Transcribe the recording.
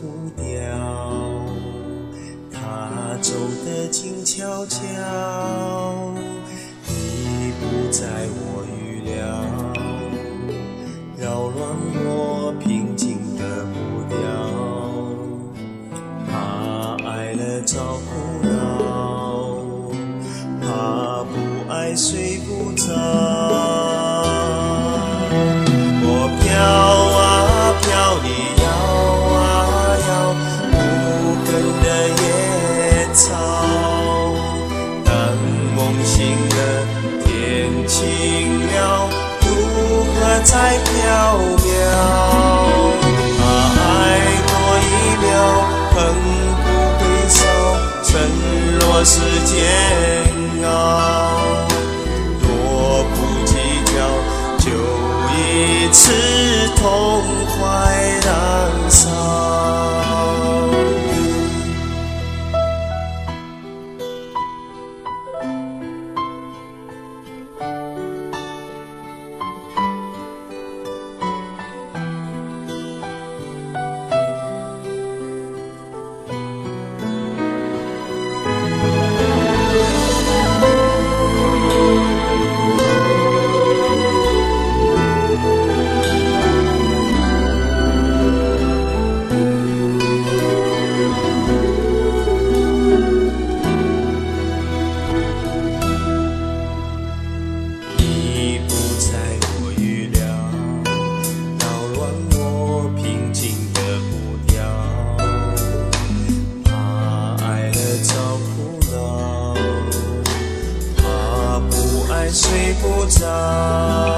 步调，他走得静悄悄，你不在我预料，扰乱我平静的步调，怕爱了找苦恼，怕不爱睡不着。我飘啊飘，你摇啊摇，不根的野草。当梦醒了，天轻渺，如何再缥缈？怕爱多一秒，恨不回首，沉落是煎熬。若不计较，就一次痛快燃烧。睡不着。